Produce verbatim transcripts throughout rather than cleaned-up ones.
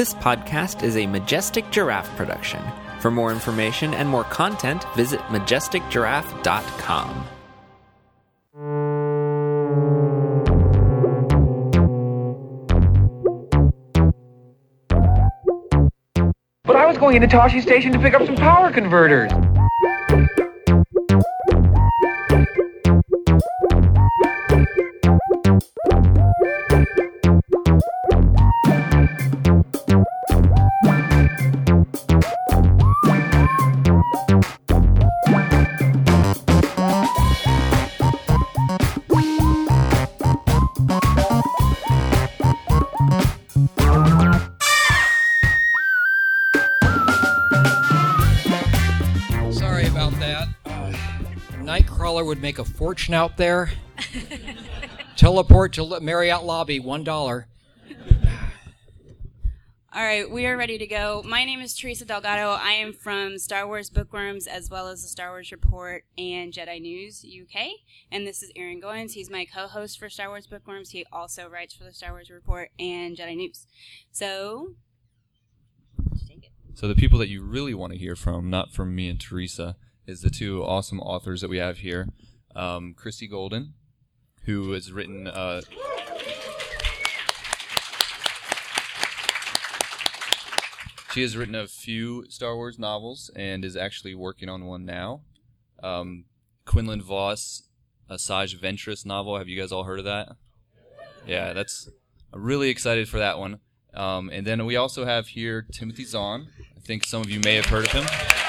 This podcast is a Majestic Giraffe production. For more information and more content, visit majestic giraffe dot com. But I was going into Toshi Station to pick up some power converters. Would make a fortune out there. Teleport to Marriott lobby, one dollar. All right, we are ready to go. My name is Teresa Delgado. I am from Star Wars Bookworms, as well as the Star Wars Report and Jedi News U K. And this is Aaron Goins. He's my co-host for Star Wars Bookworms. He also writes for the Star Wars Report and Jedi News. So, take it. So the people that you really want to hear from, not from me and Teresa, is the two awesome authors that we have here. Um, Christy Golden, who has written... Uh, she has written a few Star Wars novels and is actually working on one now. Um, Quinlan Voss, a Asajj Ventress novel. Have you guys all heard of that? Yeah, that's... I'm really excited for that one. Um, and then we also have here Timothy Zahn. I think some of you may have heard of him.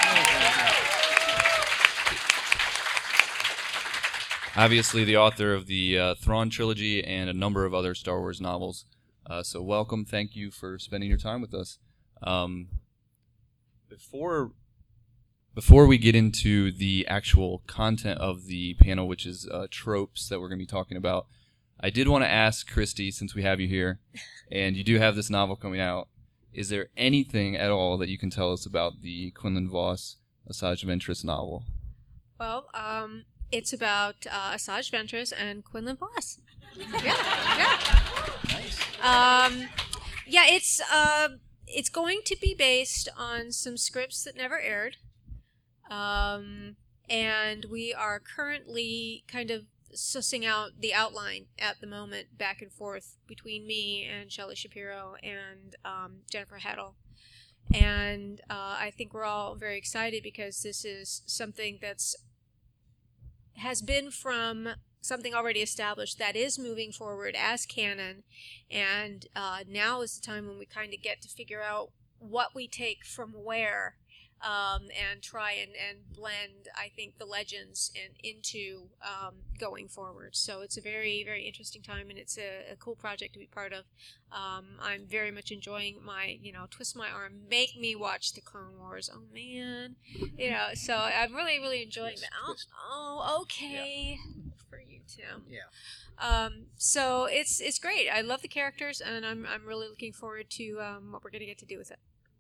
Obviously, the author of the uh, Thrawn trilogy and a number of other Star Wars novels. Uh, so welcome. Thank you for spending your time with us. Um, before before we get into the actual content of the panel, which is uh, tropes that we're going to be talking about, I did want to ask Christy, since we have you here, and you do have this novel coming out, is there anything at all that you can tell us about the Quinlan Voss Asajj Ventress novel? Well, um... it's about uh, Asajj Ventress and Quinlan Voss. Yeah, yeah. Nice. Um, yeah, it's uh, it's going to be based on some scripts that never aired, um, and we are currently kind of sussing out the outline at the moment, back and forth between me and Shelley Shapiro and um, Jennifer Heddle. And uh, I think we're all very excited because this is something that's has been from something already established that is moving forward as canon, and uh, now is the time when we kind of get to figure out what we take from where, um, and try and, and blend, I think, the legends and into um, going forward. So it's a very, very interesting time, and it's a, a cool project to be part of. Um, I'm very much enjoying my, you know, twist my arm, make me watch the Clone Wars. Oh, man. You know, so I'm really, really enjoying that. Oh, oh, okay. Yeah. For you, Tim. Yeah. Um, so it's it's great. I love the characters, and I'm I'm really looking forward to um, what we're going to get to do with it.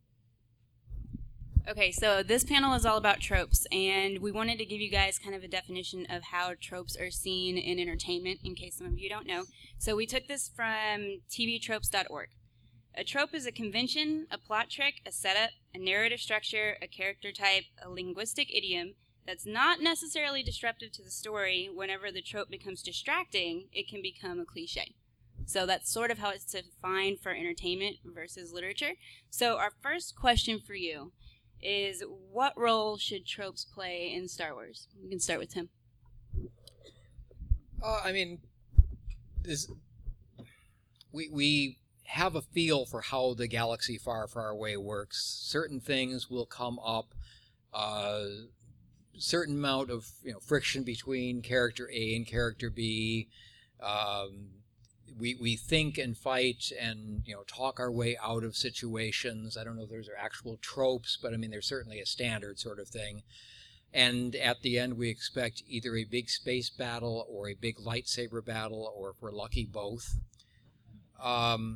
Okay, so this panel is all about tropes, and we wanted to give you guys kind of a definition of how tropes are seen in entertainment, in case some of you don't know. So we took this from T V tropes dot org. A trope is a convention, a plot trick, a setup, a narrative structure, a character type, a linguistic idiom that's not necessarily disruptive to the story. Whenever the trope becomes distracting, it can become a cliche. So that's sort of how it's defined for entertainment versus literature. So our first question for you is, what role should tropes play in Star Wars? We can start with Tim. Uh, I mean, this, we we have a feel for how the galaxy far, far away works. Certain things will come up, uh, certain amount of you know friction between character A and character B. Um, we we think and fight and you know talk our way out of situations. I don't know if those are actual tropes, but I mean there's certainly a standard sort of thing. And at the end we expect either a big space battle or a big lightsaber battle, or if we're lucky, both. Um,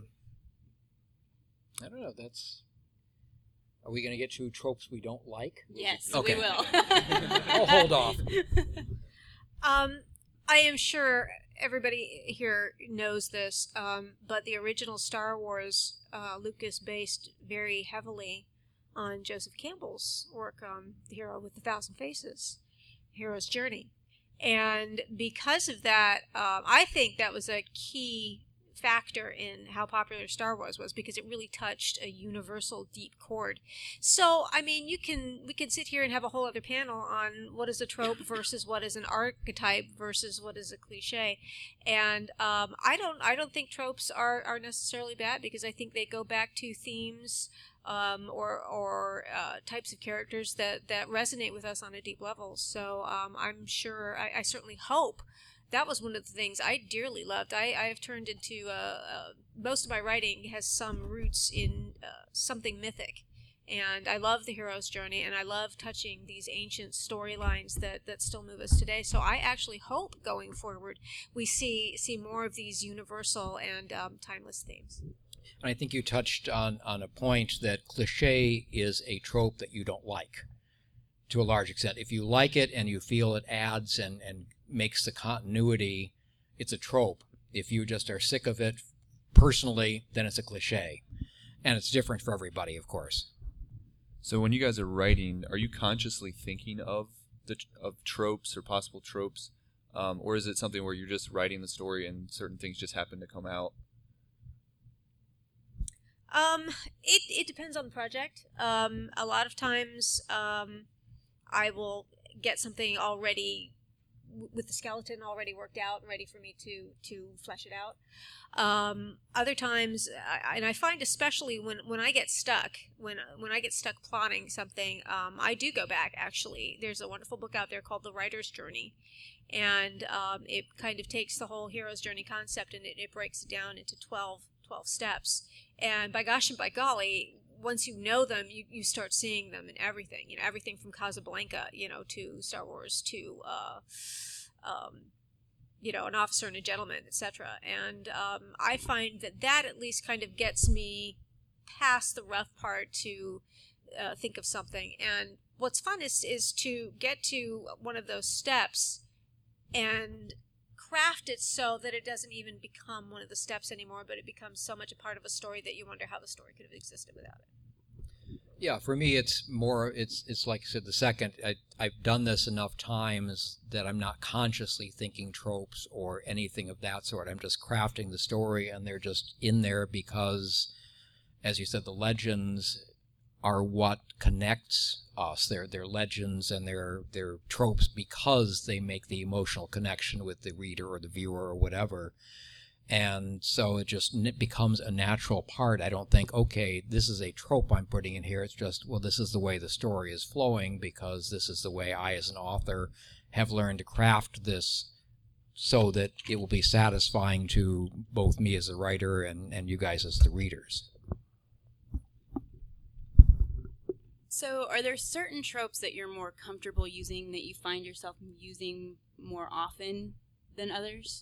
I don't know. That's. Are we going to get to tropes we don't like? Yes, okay. we will. I'll hold off. Um, I am sure everybody here knows this, um, but the original Star Wars, uh, Lucas based very heavily on Joseph Campbell's work on The Hero with a Thousand Faces, Hero's Journey. And because of that, um, I think that was a key factor in how popular Star Wars was, because it really touched a universal deep chord. So, I mean, you can we can sit here and have a whole other panel on what is a trope versus what is an archetype versus what is a cliche. And um, I don't I don't think tropes are, are necessarily bad, because I think they go back to themes um, or or uh, types of characters that, that resonate with us on a deep level. So um, I'm sure, I, I certainly hope. That was one of the things I dearly loved. I, I have turned into, uh, uh, most of my writing has some roots in uh, something mythic. And I love The Hero's Journey, and I love touching these ancient storylines that, that still move us today. So I actually hope going forward we see see more of these universal and um, timeless themes. And I think you touched on, on a point that cliche is a trope that you don't like, to a large extent. If you like it and you feel it adds and, and makes the continuity, it's a trope. If you just are sick of it personally, then it's a cliche. And it's different for everybody, of course. So when you guys are writing, are you consciously thinking of the of tropes or possible tropes? Um, or is it something where you're just writing the story and certain things just happen to come out? Um, it, it depends on the project. Um, a lot of times um, I will get something already with the skeleton already worked out and ready for me to to flesh it out. Um, other times, I, and I find especially when, when I get stuck, when when I get stuck plotting something, um, I do go back, actually. There's a wonderful book out there called The Writer's Journey, and um, it kind of takes the whole hero's journey concept and it, it breaks it down into twelve, twelve steps. And by gosh and by golly, once you know them, you, you start seeing them in everything. You know, everything from Casablanca, you know, to Star Wars, to, uh, um, you know, An Officer and a Gentleman, et cetera. And um, I find that that at least kind of gets me past the rough part to uh, think of something. And what's fun is is to get to one of those steps and craft it so that it doesn't even become one of the steps anymore, but it becomes so much a part of a story that you wonder how the story could have existed without it. Yeah, for me, it's more, it's it's like I said, the second. I, I've done this enough times that I'm not consciously thinking tropes or anything of that sort. I'm just crafting the story, and they're just in there because, as you said, the legends are what connects us. They're, they're legends and they're, they're tropes because they make the emotional connection with the reader or the viewer or whatever. And so it just it becomes a natural part. I don't think, okay, this is a trope I'm putting in here. It's just, well, this is the way the story is flowing because this is the way I, as an author, have learned to craft this so that it will be satisfying to both me as a writer and, and you guys as the readers. So are there certain tropes that you're more comfortable using, that you find yourself using more often than others?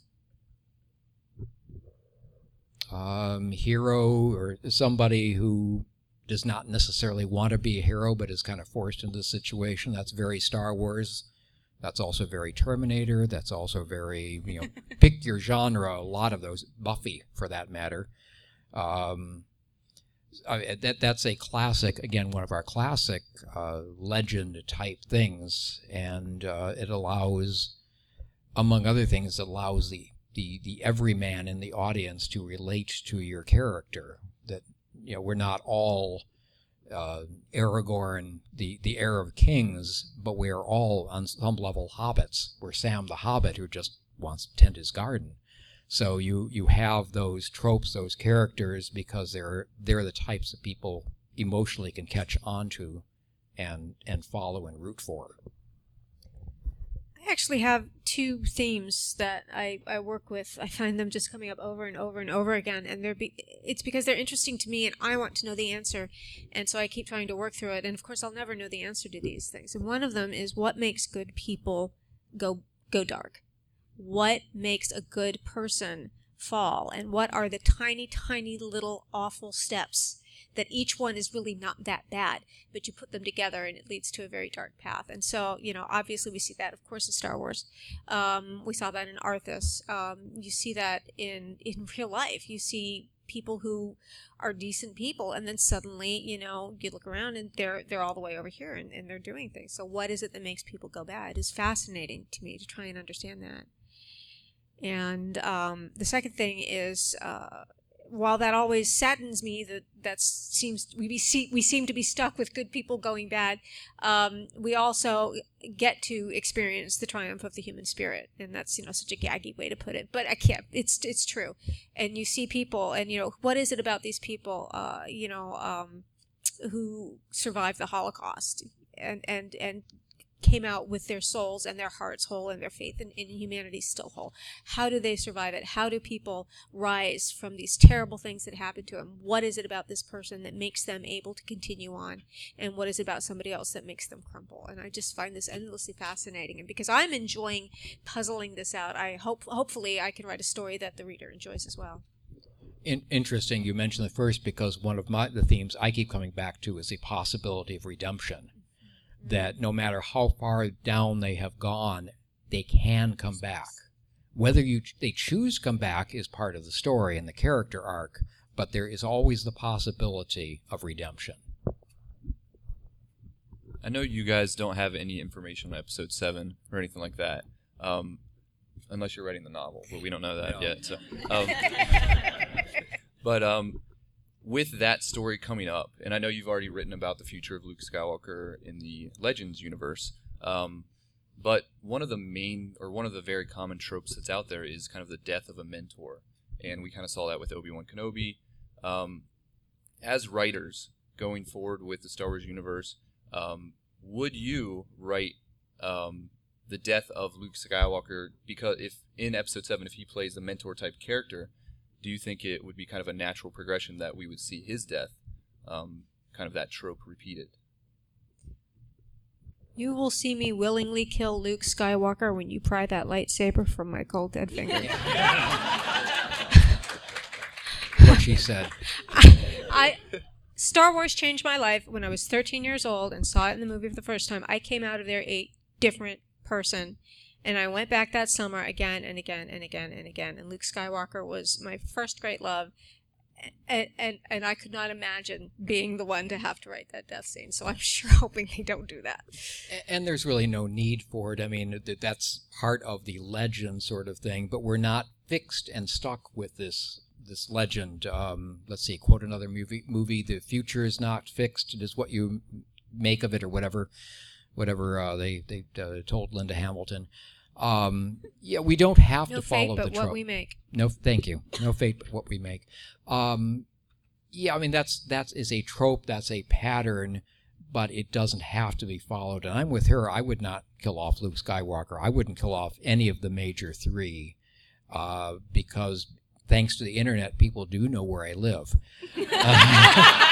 Um, hero, or somebody who does not necessarily want to be a hero but is kind of forced into the situation. That's very Star Wars. That's also very Terminator. That's also very, you know, pick your genre, a lot of those. Buffy, for that matter. Um... Uh, that that's a classic, again, one of our classic uh, legend-type things, and uh, it allows, among other things, it allows the, the, the everyman in the audience to relate to your character. That, you know, we're not all uh, Aragorn, the, the heir of kings, but we are all, on some level, hobbits. We're Sam the Hobbit who just wants to tend his garden. So you, you have those tropes, those characters, because they're they're the types that people emotionally can catch onto and and follow and root for. I actually have two themes that I, I work with. I find them just coming up over and over and over again, and they're be, it's because they're interesting to me and I want to know the answer, and so I keep trying to work through it. And of course I'll never know the answer to these things. And one of them is what makes good people go go dark. What makes a good person fall, and what are the tiny, tiny little awful steps that each one is really not that bad, but you put them together and it leads to a very dark path. And so, you know, obviously we see that, of course, in Star Wars. Um, we saw that in Arthas. Um, you see that in, in real life. You see people who are decent people, and then suddenly, you know, you look around and they're they're all the way over here and, and they're doing things. So what is it that makes people go bad? It's fascinating to me to try and understand that. And um, the second thing is, uh, while that always saddens me that that seems we be see, we seem to be stuck with good people going bad, um, we also get to experience the triumph of the human spirit, and that's, you know, such a gaggy way to put it, but I can't. It's it's true, and you see people, and you know, what is it about these people, uh, you know, um, who survived the Holocaust and and and came out with their souls and their hearts whole and their faith in, in humanity still whole. How do they survive it? How do people rise from these terrible things that happen to them? What is it about this person that makes them able to continue on? And what is it about somebody else that makes them crumble? And I just find this endlessly fascinating. And because I'm enjoying puzzling this out, I hope hopefully I can write a story that the reader enjoys as well. In, interesting you mentioned the first, because one of my the themes I keep coming back to is the possibility of redemption. That no matter how far down they have gone, they can come back. Whether you they choose to come back is part of the story and the character arc, but there is always the possibility of redemption. I know you guys don't have any information on episode seven or anything like that, um, unless you're writing the novel, but we don't know that No. yet. So, um, but um, with that story coming up, and I know you've already written about the future of Luke Skywalker in the Legends universe, um, but one of the main, or one of the very common tropes that's out there is kind of the death of a mentor, and we kind of saw that with Obi-Wan Kenobi. Um, as writers going forward with the Star Wars universe, um, would you write um, the death of Luke Skywalker, because if in Episode seven, if he plays the mentor type character, do you think it would be kind of a natural progression that we would see his death, um, kind of that trope repeated? You will see me willingly kill Luke Skywalker when you pry that lightsaber from my cold dead finger. What she said. I, I Star Wars changed my life when I was thirteen years old and saw it in the movie for the first time. I came out of there a different person. And I went back that summer again and again and again and again. And Luke Skywalker was my first great love. And, and and I could not imagine being the one to have to write that death scene. So I'm sure hoping they don't do that. And there's really no need for it. I mean, that's part of the legend sort of thing. But we're not fixed and stuck with this this legend. Um, let's see, quote another movie, movie, the future is not fixed. It is what you make of it, or whatever whatever uh, they, they uh, told Linda Hamilton. Um, yeah, we don't have no to follow fate, but the trope. what we make. No, thank you. No fate, but what we make. Um, yeah, I mean, that's that is a trope, that's a pattern, but it doesn't have to be followed. And I'm with her. I would not kill off Luke Skywalker. I wouldn't kill off any of the major three, uh, because thanks to the internet, people do know where I live. Um,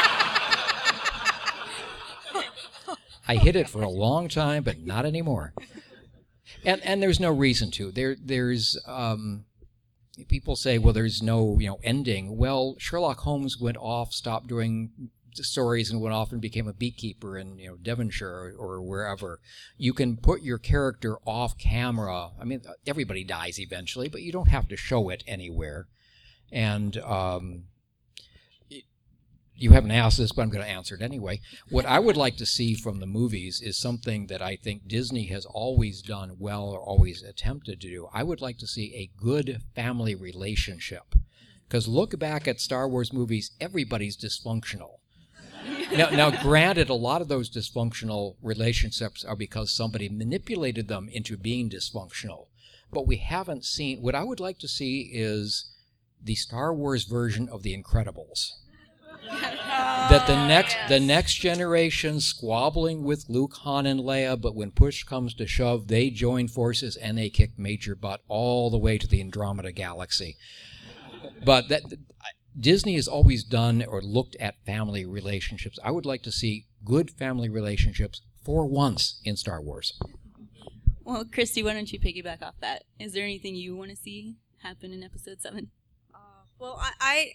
I hid it for a long time, but not anymore. And and there's no reason to. There there's um, people say, well, there's no you know ending. Well, Sherlock Holmes went off, stopped doing stories, and went off and became a beekeeper in you know Devonshire or, or wherever. You can put your character off camera. I mean, everybody dies eventually, but you don't have to show it anywhere. And um, you haven't asked this, but I'm going to answer it anyway. What I would like to see from the movies is something that I think Disney has always done well, or always attempted to do. I would like to see a good family relationship. Because look back at Star Wars movies, everybody's dysfunctional. now, now, granted, a lot of those dysfunctional relationships are because somebody manipulated them into being dysfunctional. But we haven't seen... What I would like to see is the Star Wars version of The Incredibles. That the next the next generation squabbling with Luke, Han, and Leia, but when push comes to shove, they join forces and they kick major butt all the way to the Andromeda Galaxy. But that Disney has always done or looked at family relationships. I would like to see good family relationships for once in Star Wars. Well, Christy, why don't you piggyback off that? Is there anything you want to see happen in Episode seven? Uh, well, I... I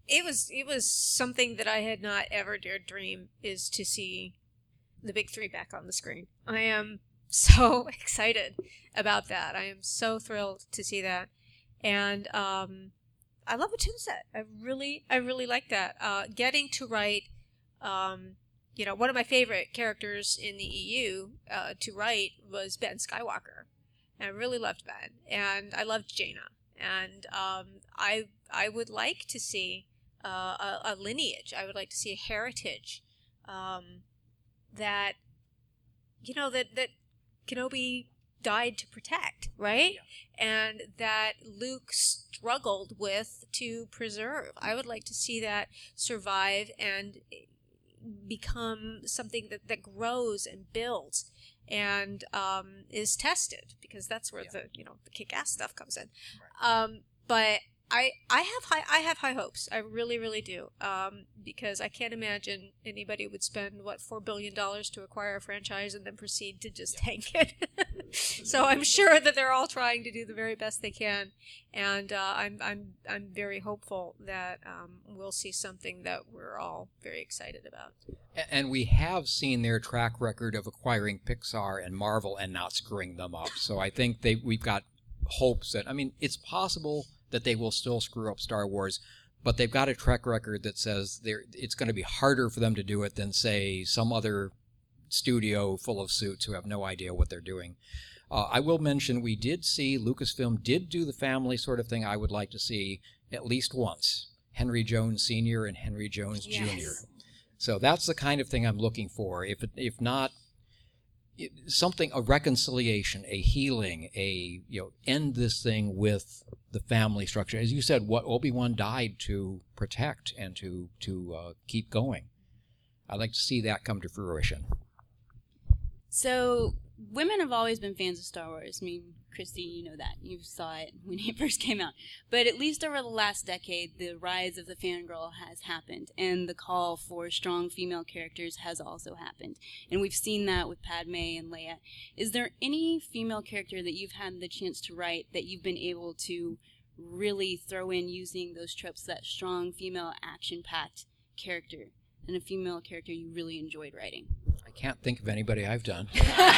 it was it was something that I had not ever dared dream, is to see the big three back on the screen. I am so excited about that. I am so thrilled to see that, and um, I love a tune set. I really, I really like that. Uh, getting to write, um, you know, one of my favorite characters in the E U uh, to write was Ben Skywalker. And I really loved Ben, and I loved Jaina, and um, I I would like to see uh, a, a lineage. I would like to see a heritage um, that, you know, that that Kenobi died to protect, right? Yeah. And that Luke struggled with to preserve. I would like to see that survive and become something that, that grows and builds and um, is tested, because that's where yeah. the you know the kick-ass stuff comes in. Right. Um, but I I have high I have high hopes. I really really do. Um, because I can't imagine anybody would spend what four billion dollars to acquire a franchise and then proceed to just tank it. So I'm sure that they're all trying to do the very best they can, and uh, I'm I'm I'm very hopeful that um, we'll see something that we're all very excited about. And we have seen their track record of acquiring Pixar and Marvel and not screwing them up. So I think they we've got hopes that, I mean, it's possible that they will still screw up Star Wars, but they've got a track record that says they're, it's going to be harder for them to do it than, say, some other studio full of suits who have no idea what they're doing. Uh, I will mention we did see, Lucasfilm did do the family sort of thing I would like to see at least once. Henry Jones Senior and Henry Jones yes. Junior So that's the kind of thing I'm looking for. If it, if not, it, something, a reconciliation, a healing, a, you know, end this thing with the family structure. As you said, what Obi-Wan died to protect and to, to uh, keep going. I'd like to see that come to fruition. So, women have always been fans of Star Wars. I mean, Christy, you know that. You saw it when it first came out. But at least over the last decade, the rise of the fangirl has happened, and the call for strong female characters has also happened. And we've seen that with Padme and Leia. Is there any female character that you've had the chance to write that you've been able to really throw in using those tropes, that strong female action-packed character, and a female character you really enjoyed writing? I can't think of anybody I've done.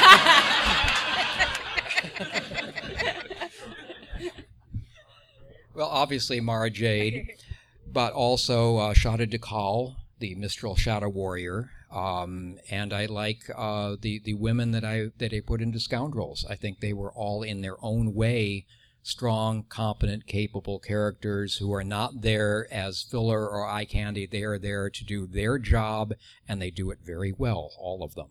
Well, obviously Mara Jade, but also uh, Shada Dakal, the Mistral Shadow Warrior, um, and I like uh, the the women that I that I put into Scoundrels. I think they were all in their own way strong, competent, capable characters who are not there as filler or eye candy. They are there to do their job, and they do it very well, all of them.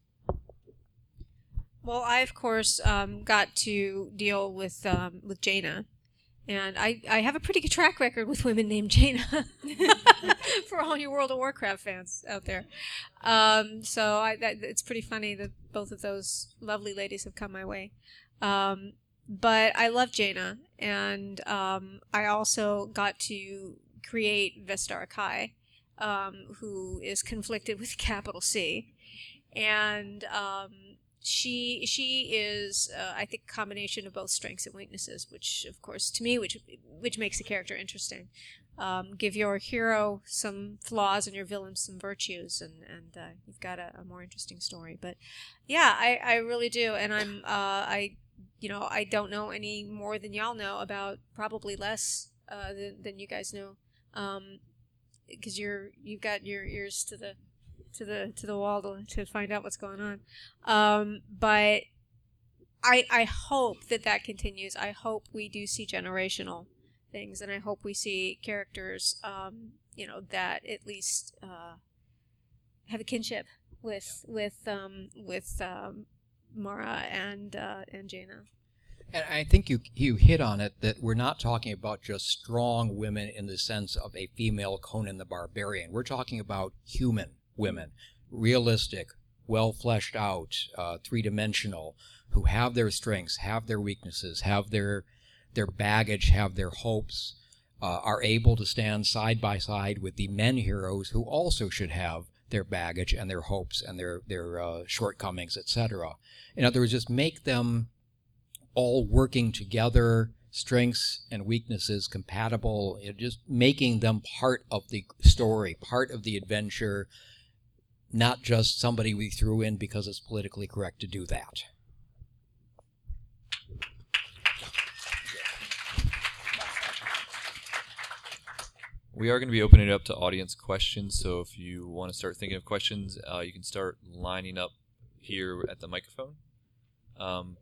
Well, I, of course, um, got to deal with um, with Jaina, and I, I have a pretty good track record with women named Jaina for all you World of Warcraft fans out there. Um, so I, that, it's pretty funny that both of those lovely ladies have come my way. Um, But I love Jaina, and um, I also got to create Vestara Kai, um, who is conflicted with capital C, and um, she she is uh, I think a combination of both strengths and weaknesses, which of course to me which which makes the character interesting. Um, give your hero some flaws and your villain some virtues, and and uh, you've got a, a more interesting story. But yeah, I, I really do, and I'm uh, I. You know, I don't know any more than y'all know about, probably less uh, than, than you guys know, because um, you're you've got your ears to the to the to the wall to, to find out what's going on. Um, but I I hope that that continues. I hope we do see generational things, and I hope we see characters, um, you know, that at least uh, have a kinship with with um, with. Um, Mara and uh, and Jaina. And I think you you hit on it, that we're not talking about just strong women in the sense of a female Conan the Barbarian. We're talking about human women, realistic, well fleshed out, uh, three-dimensional, who have their strengths, have their weaknesses, have their their baggage, have their hopes, uh, are able to stand side by side with the men heroes who also should have their baggage and their hopes and their their uh, shortcomings, et cetera. In other words, just make them all working together, strengths and weaknesses compatible, you know, just making them part of the story, part of the adventure, not just somebody we threw in because it's politically correct to do that. We are going to be opening it up to audience questions, so if you want to start thinking of questions, uh, you can start lining up here at the microphone. Um,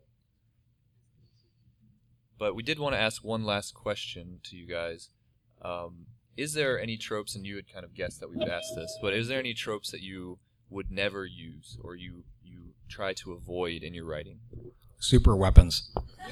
but we did want to ask one last question to you guys. Um, is there any tropes, and you had kind of guessed that we would ask this, but is there any tropes that you would never use or you, you try to avoid in your writing? Super weapons.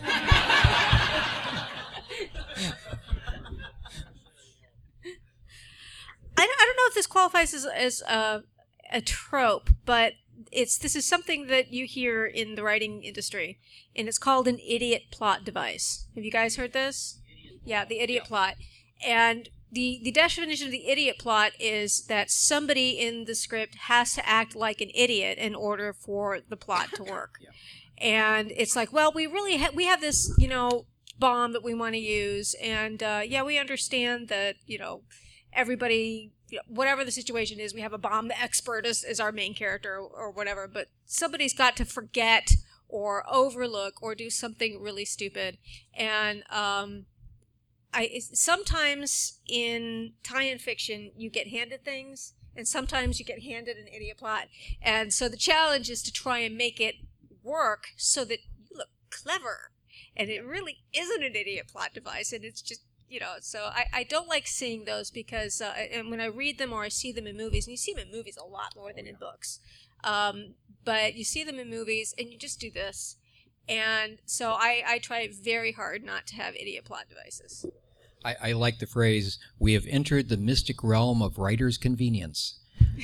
I don't, I don't know if this qualifies as, as a, a trope, but it's this is something that you hear in the writing industry, and it's called an idiot plot device. Have you guys heard this? Yeah, the idiot plot. And the, the definition of the idiot plot is that somebody in the script has to act like an idiot in order for the plot to work. Yeah. And it's like, well, we really ha- we have this, you know, bomb that we want to use, and uh, yeah, we understand that, you know, everybody, you know, whatever the situation is, we have a bomb expert as, as our main character or, or whatever, but somebody's got to forget or overlook or do something really stupid. And um, I sometimes in tie-in fiction, you get handed things, and sometimes you get handed an idiot plot. And so the challenge is to try and make it work so that you look clever. And it really isn't an idiot plot device, and it's just, you know, so I, I don't like seeing those because uh, and when I read them or I see them in movies, and you see them in movies a lot more than in books, um, but you see them in movies and you just do this. And so I, I try very hard not to have idiot plot devices. I, I like the phrase, we have entered the mystic realm of writer's convenience.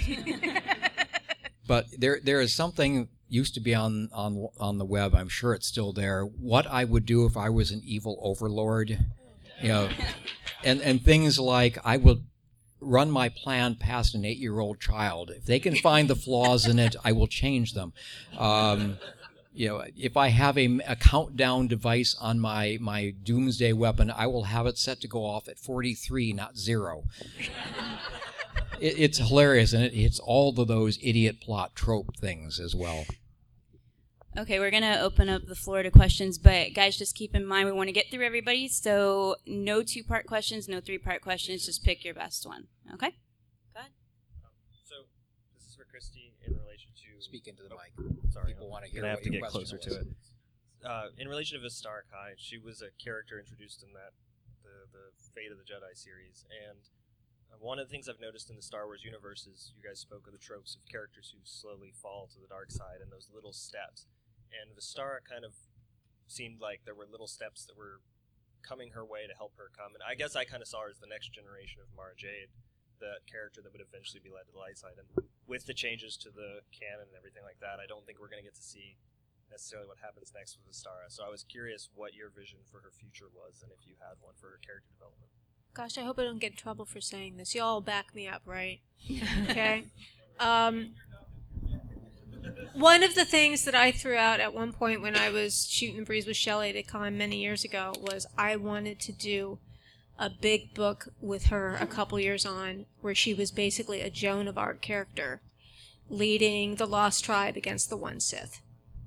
But there there is something used to be on, on, on the web, I'm sure it's still there, what I would do if I was an evil overlord. You know, and, and things like I will run my plan past an eight-year-old child. If they can find the flaws in it, I will change them. Um, you know, if I have a, a countdown device on my, my doomsday weapon, I will have it set to go off at forty-three, not zero. it, it's hilarious, and it, it's all of those idiot plot trope things as well. Okay, we're going to open up the floor to questions, but guys, just keep in mind we want to get through everybody, so no two-part questions, no three-part questions, just pick your best one. Okay? Go ahead. Um, so, this is for Christy in relation to... Speak into the oh, mic. Sorry. People want to hear I have what to your get question closer was. to it. Uh, in relation to Vistara Kai, she was a character introduced in that, the, the Fate of the Jedi series, and uh, one of the things I've noticed in the Star Wars universe is you guys spoke of the tropes of characters who slowly fall to the dark side and those little steps. And Vistara kind of seemed like there were little steps that were coming her way to help her come. And I guess I kind of saw her as the next generation of Mara Jade, the character that would eventually be led to the light side. And with the changes to the canon and everything like that, I don't think we're going to get to see necessarily what happens next with Vistara. So I was curious what your vision for her future was, and if you had one for her character development. Gosh, I hope I don't get in trouble for saying this. Y'all back me up, right? Okay? Um... One of the things that I threw out at one point when I was shooting the breeze with Shelley at Con many years ago was I wanted to do a big book with her a couple years on where she was basically a Joan of Arc character leading the Lost Tribe against the One Sith.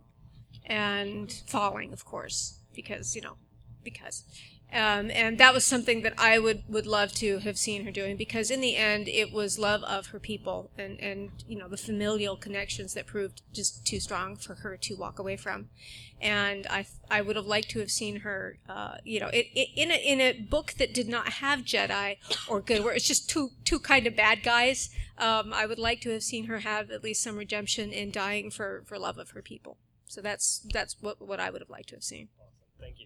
And falling, of course, because, you know, because... Um, and that was something that I would, would love to have seen her doing, because in the end it was love of her people and, and you know the familial connections that proved just too strong for her to walk away from. And I I would have liked to have seen her uh, you know it, it, in a in a book that did not have Jedi or good, where it's just two two kind of bad guys. Um, I would like to have seen her have at least some redemption in dying for, for love of her people. So that's that's what what I would have liked to have seen. Awesome. Thank you.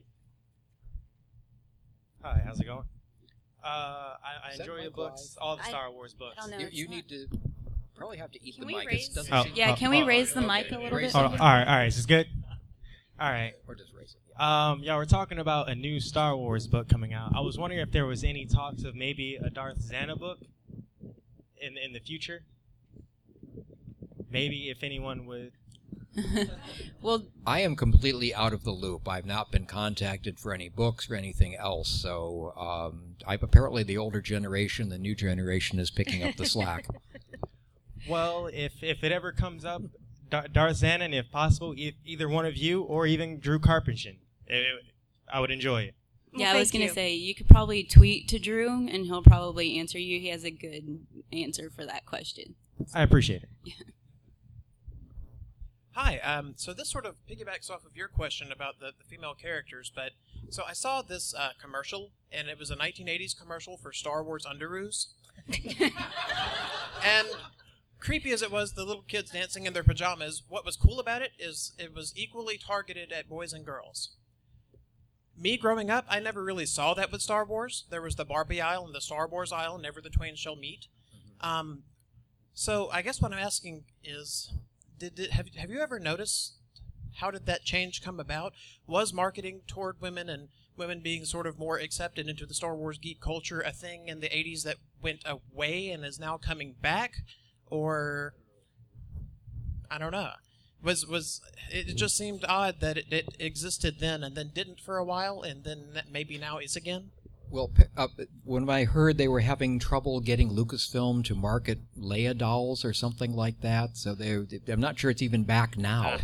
Hi, how's it going? Uh, I, I Is that enjoy mic the books, live? all the I- Star Wars books. I don't know. You, it's you not- need to probably have to eat Can the we mic. raise- It doesn't Oh, seem- Yeah, oh, can we oh, raise the okay. mic a little Raise bit? Hold on. All right, all right, is this good? All right. Or just raise it. Yeah. Um, yeah, we're talking about a new Star Wars book coming out. I was wondering if there was any talks of maybe a Darth Zana book in in the future. Maybe if anyone would. Well, I am completely out of the loop. I've not been contacted for any books or anything else. So um, I'm apparently the older generation. The new generation is picking up the slack. Well, if if it ever comes up, Dar- Darzanin, if possible, e- either one of you or even Drew Carpentier, it, I would enjoy it. yeah, Well, I was thank going you. to say, you could probably tweet to Drew, and he'll probably answer you. He has a good answer for that question. I appreciate it. Hi. Um, so this sort of piggybacks off of your question about the, the female characters, but so I saw this uh, commercial, and it was a nineteen eighties commercial for Star Wars Underoos. And creepy as it was, the little kids dancing in their pajamas, what was cool about it is it was equally targeted at boys and girls. Me growing up, I never really saw that with Star Wars. There was the Barbie aisle and the Star Wars aisle, never the twain shall meet. Um, so I guess what I'm asking is, did, did have have you ever noticed how did that change come about? Was marketing toward women and women being sort of more accepted into the Star Wars geek culture a thing in the eighties that went away and is now coming back? Or I don't know. Was was it just seemed odd that it, it existed then and then didn't for a while and then maybe now is again? Well, p- uh, when I heard they were having trouble getting Lucasfilm to market Leia dolls or something like that, so they I'm not sure it's even back now.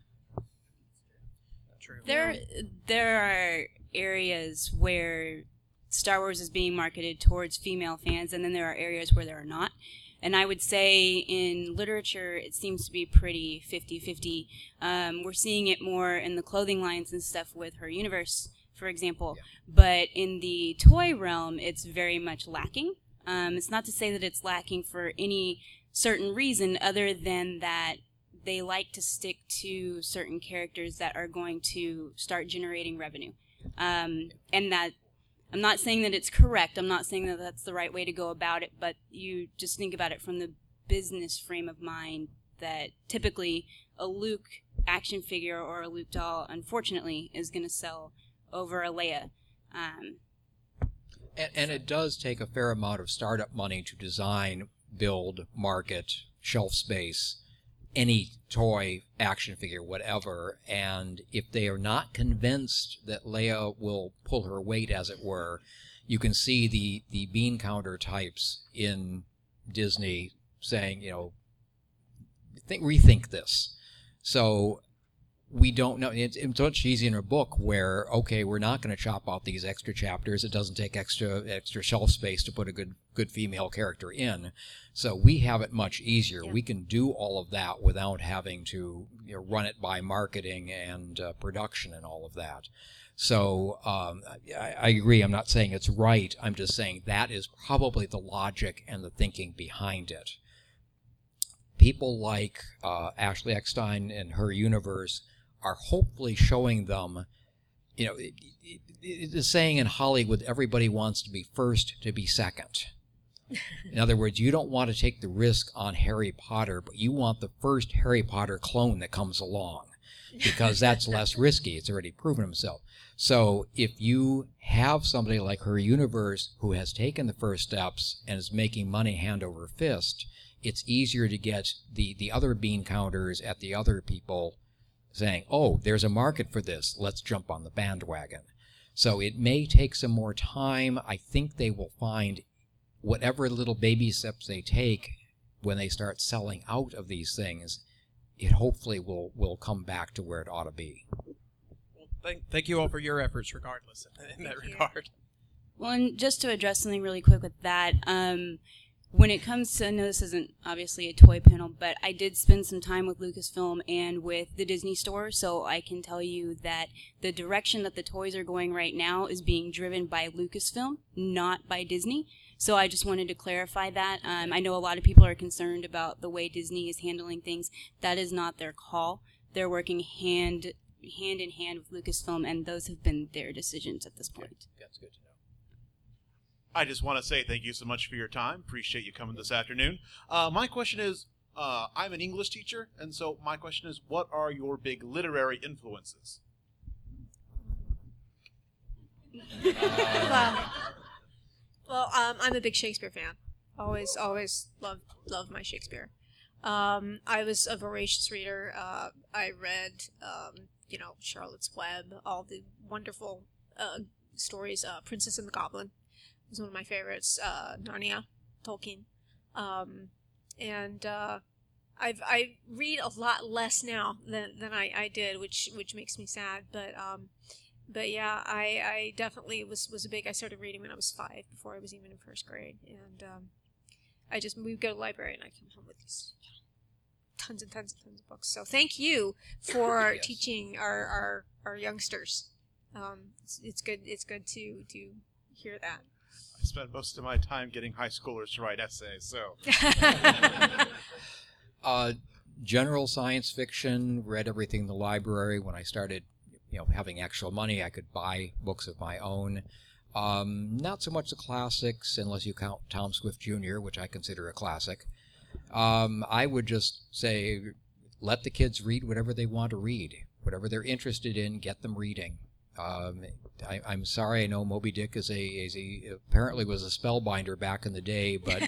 True. There, there are areas where Star Wars is being marketed towards female fans, and then there are areas where there are not. And I would say in literature, it seems to be pretty fifty-fifty. Um, we're seeing it more in the clothing lines and stuff with Her Universe, for example. Yeah. But in the toy realm, it's very much lacking. Um, it's not to say that it's lacking for any certain reason other than that they like to stick to certain characters that are going to start generating revenue. Um, and that I'm not saying that it's correct. I'm not saying that that's the right way to go about it, but you just think about it from the business frame of mind that typically a Luke action figure or a Luke doll, unfortunately, is going to sell over a Leia. Um, And, and it does take a fair amount of startup money to design, build, market, shelf space, any toy, action figure, whatever. And if they are not convinced that Leia will pull her weight, as it were, you can see the, the bean counter types in Disney saying, you know, think, rethink this. So we don't know. It's, it's much easier in a book where, okay, we're not going to chop out these extra chapters. It doesn't take extra extra shelf space to put a good good female character in. So we have it much easier. Yeah. We can do all of that without having to, you know, run it by marketing and uh, production and all of that. So um, I, I agree. I'm not saying it's right. I'm just saying that is probably the logic and the thinking behind it. People like uh, Ashley Eckstein and Her Universe are hopefully showing them, you know, it, it, it, the saying in Hollywood, everybody wants to be first to be second. In other words, you don't want to take the risk on Harry Potter, but you want the first Harry Potter clone that comes along because that's less risky. It's already proven himself. So if you have somebody like Her Universe who has taken the first steps and is making money hand over fist, it's easier to get the, the other bean counters at the other people saying, oh, there's a market for this. Let's jump on the bandwagon. So it may take some more time. I think they will find whatever little baby steps they take when they start selling out of these things, it hopefully will, will come back to where it ought to be. Well, thank, thank you all for your efforts regardless in that regard. well, and just to address something really quick with that, um, when it comes to, I know this isn't obviously a toy panel, but I did spend some time with Lucasfilm and with the Disney Store, so I can tell you that the direction that the toys are going right now is being driven by Lucasfilm, not by Disney. So I just wanted to clarify that. Um, I know a lot of people are concerned about the way Disney is handling things. That is not their call. They're working hand hand in hand with Lucasfilm, and those have been their decisions at this point. That's good to know. I just want to say thank you so much for your time. Appreciate you coming this afternoon. Uh, my question is, uh, I'm an English teacher, and so my question is, what are your big literary influences? well, well um, I'm a big Shakespeare fan. Always, always love love my Shakespeare. Um, I was a voracious reader. Uh, I read, um, you know, Charlotte's Web, all the wonderful uh, stories. Uh, Princess and the Goblin was one of my favorites. Uh, Narnia, Tolkien. Um, and uh, I've, I read a lot less now than, than I, I did, which which makes me sad. But um, but yeah, I, I definitely was, was a big... I started reading when I was five, before I was even in first grade. And um, I just... We would go to the library, and I come home with these tons and tons and tons of books. So thank you for yes. teaching our, our, our youngsters. Um, it's, it's good It's good to, to hear that. I spent most of my time getting high schoolers to write essays, so... uh, general science fiction, read everything in the library. When I started, you know, having actual money, I could buy books of my own. Um, not so much the classics, unless you count Tom Swift Junior, which I consider a classic. Um, I would just say, let the kids read whatever they want to read. Whatever they're interested in, get them reading. Um, I, I'm sorry, I know Moby Dick is a, is a apparently was a spellbinder back in the day, but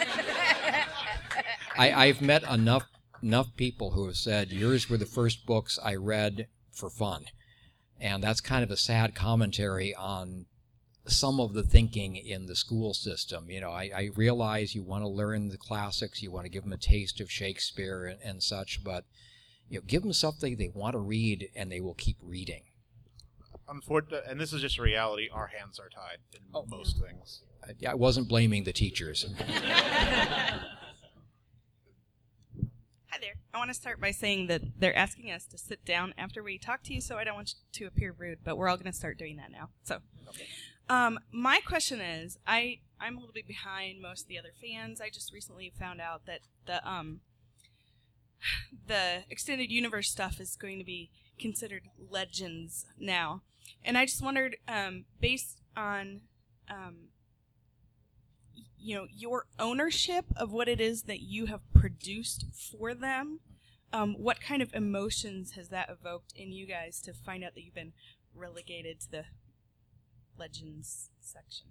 I, I've met enough enough people who have said yours were the first books I read for fun, and that's kind of a sad commentary on some of the thinking in the school system. You know, I, I realize you want to learn the classics, you want to give them a taste of Shakespeare and, and such, but you know, give them something they want to read, and they will keep reading. Unfortunately, and this is just reality, our hands are tied in oh, most yeah. things. I, I wasn't blaming the teachers. Hi there. I want to start by saying that they're asking us to sit down after we talk to you, so I don't want to appear rude, but we're all going to start doing that now. So, okay. um, my question is, I, I'm a little bit behind most of the other fans. I just recently found out that the um, the extended universe stuff is going to be considered legends now. And I just wondered, um, based on, um, you know, your ownership of what it is that you have produced for them, um, what kind of emotions has that evoked in you guys to find out that you've been relegated to the legends section?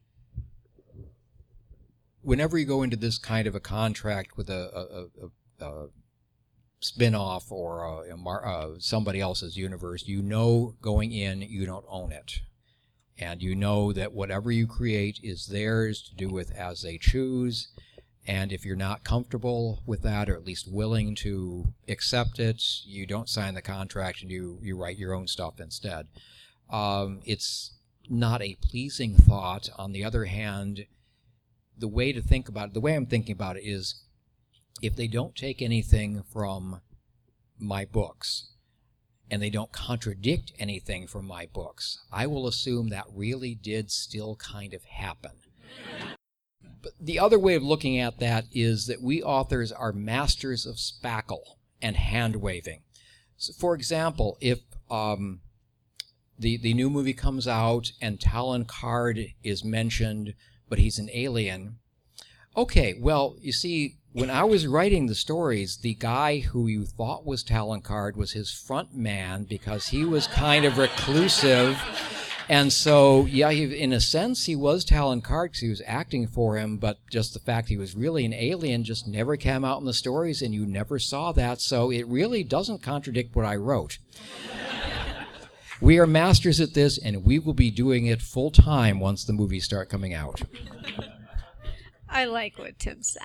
Whenever you go into this kind of a contract with a, a, a, a spin-off or a, a, uh, somebody else's universe, you know going in you don't own it. And you know that whatever you create is theirs to do with as they choose. And if you're not comfortable with that, or at least willing to accept it, you don't sign the contract and you, you write your own stuff instead. Um, it's not a pleasing thought. On the other hand, the way to think about it, the way I'm thinking about it is, if they don't take anything from my books, and they don't contradict anything from my books, I will assume that really did still kind of happen. But the other way of looking at that is that we authors are masters of spackle and hand-waving. So, for example, if um, the, the new movie comes out and Talon Card is mentioned, but he's an alien, okay, well, you see, when I was writing the stories, the guy who you thought was Talon Card was his front man because he was kind of reclusive. And so, yeah, he, in a sense, he was Talon Card because he was acting for him, but just the fact he was really an alien just never came out in the stories, and you never saw that. So it really doesn't contradict what I wrote. We are masters at this, and we will be doing it full time once the movies start coming out. I like what Tim said.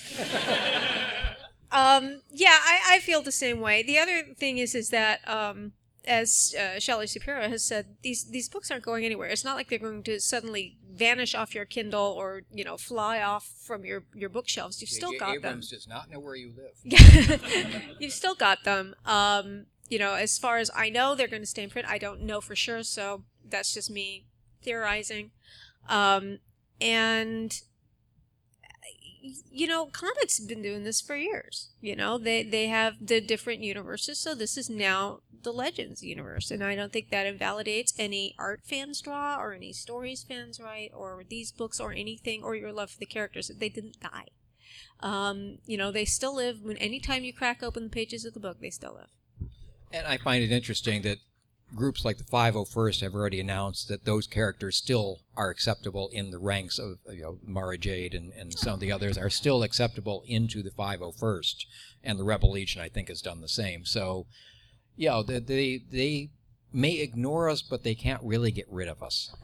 um, yeah, I, I feel the same way. The other thing is, is that, um, as uh, Shelley Shapiro has said, these these books aren't going anywhere. It's not like they're going to suddenly vanish off your Kindle or, you know, fly off from your, your bookshelves. You've still got them. Abrams does not know where you live. You've still got them. Um, you know, as far as I know, they're going to stay in print. I don't know for sure, so that's just me theorizing. Um, and... You know, comics have been doing this for years. You know, they they have the different universes, so this is now the Legends universe, and I don't think that invalidates any art fans draw or any stories fans write or these books or anything or your love for the characters. They didn't die. Um, you know, they still live. When anytime you crack open the pages of the book, they still live. And I find it interesting that groups like the five oh first have already announced that those characters still are acceptable in the ranks of, you know, Mara Jade and, and some of the others are still acceptable into the five oh first, and the Rebel Legion, I think, has done the same. So, yeah, they, they, they may ignore us, but they can't really get rid of us.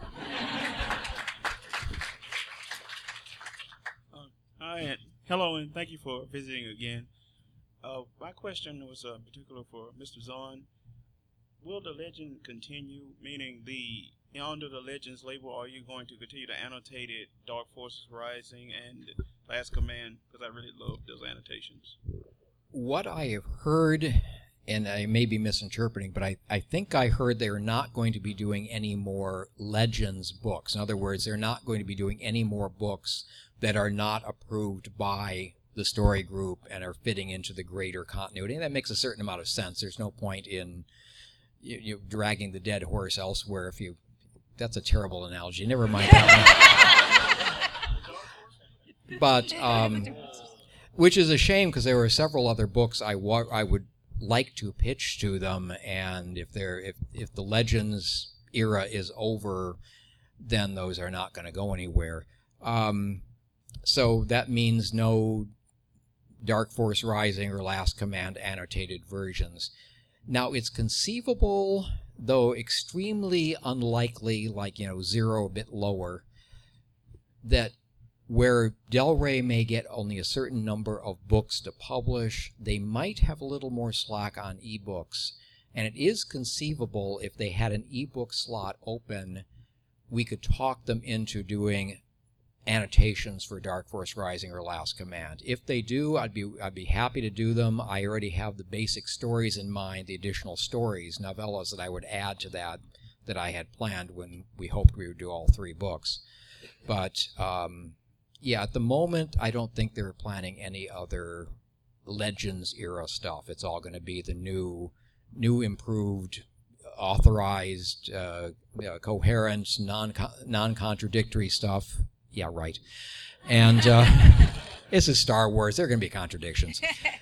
uh, hi, and hello, and thank you for visiting again. Uh, my question was uh, particular for Mister Zahn. Will the legend continue, meaning the under the Legends label, are you going to continue to annotate it, Dark Forces Rising and Last Command? Because I really love those annotations. What I have heard, and I may be misinterpreting, but I, I think I heard they're not going to be doing any more Legends books. In other words, they're not going to be doing any more books that are not approved by the story group and are fitting into the greater continuity. And that makes a certain amount of sense. There's no point in you, you dragging the dead horse elsewhere if you... That's a terrible analogy. Never mind that one. But, um, which is a shame because there were several other books I, wa- I would like to pitch to them, and if they're if, if the Legends era is over, then those are not going to go anywhere. Um, so that means no Dark Force Rising or Last Command annotated versions. Now, it's conceivable, though extremely unlikely, like, you know, zero a bit lower, that where Del Rey may get only a certain number of books to publish, they might have a little more slack on ebooks. And it is conceivable if they had an ebook slot open, we could talk them into doing annotations for Dark Force Rising or Last Command. If they do, I'd be I'd be happy to do them. I already have the basic stories in mind, the additional stories, novellas that I would add to that that I had planned when we hoped we would do all three books. But um, yeah, at the moment, I don't think they're planning any other Legends era stuff. It's all going to be the new, new improved, authorized, uh, uh, coherent, non non-contradictory stuff. Yeah, right. And uh, this is Star Wars. There are going to be contradictions.